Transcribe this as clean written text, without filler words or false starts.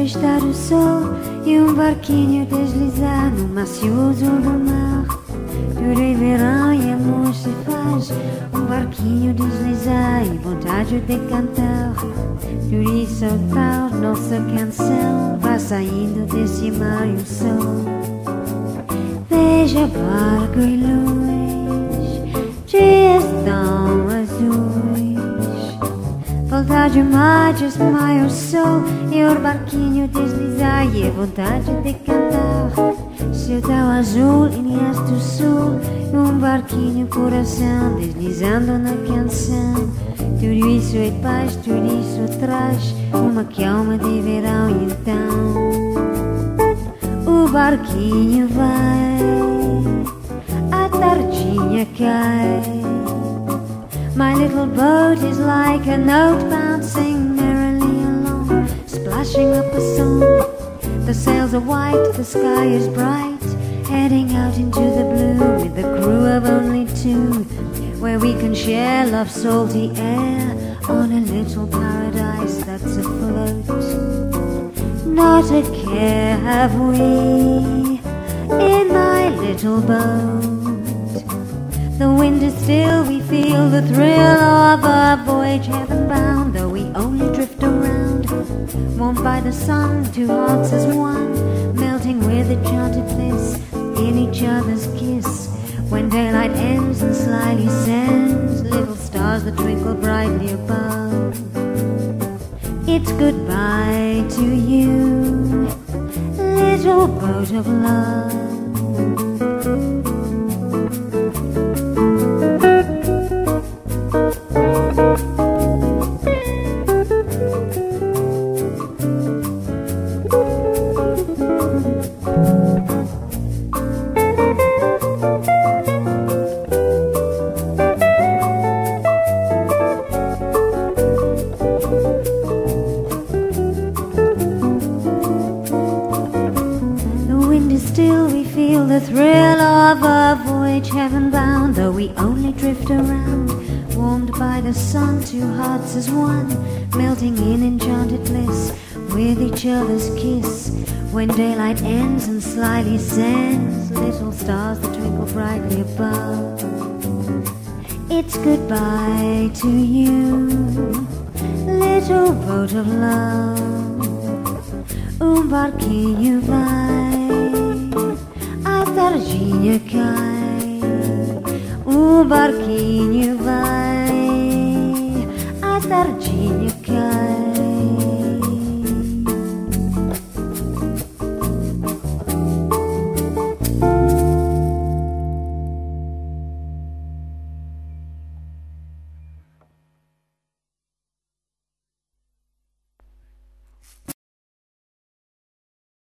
está o sol e barquinho deslizar no macio azul do mar. Tudo em verão e amor se faz, barquinho deslizar e vontade de cantar. Por isso tal nossa canção vai saindo desse mar e o sol. Veja barco e luz, dias tão azuis. Falta demais, desmaia o sol e o barquinho deslizar e a vontade de cantar. Céu tão azul e linhas do sul, barquinho coração deslizando na canção. Tudo isso é paz, tudo isso traz uma calma de verão. E então o barquinho vai, a tardinha cai. My little boat is like a note bouncing merrily along, splashing up a song. The sails are white, the sky is bright, heading out into the blue with a crew of only two, where we can share love's salty air on a little paradise that's afloat. Not a care have we in my little boat. The wind is still, we feel the thrill of a voyage heaven bound, though we only drift around, warmed by the sun, two hearts as one, melting with enchanted bliss in each other's kiss. When daylight ends and slyly sends little stars that twinkle brightly above, it's goodbye to you, little boat of love. Still we feel the thrill of a voyage heaven bound, though we only drift around, warmed by the sun, two hearts as one, melting in enchanted bliss with each other's kiss. When daylight ends and slyly sends little stars that twinkle brightly above, it's goodbye to you, little boat of love. Barquinho vai, a tardinha cai, barquinho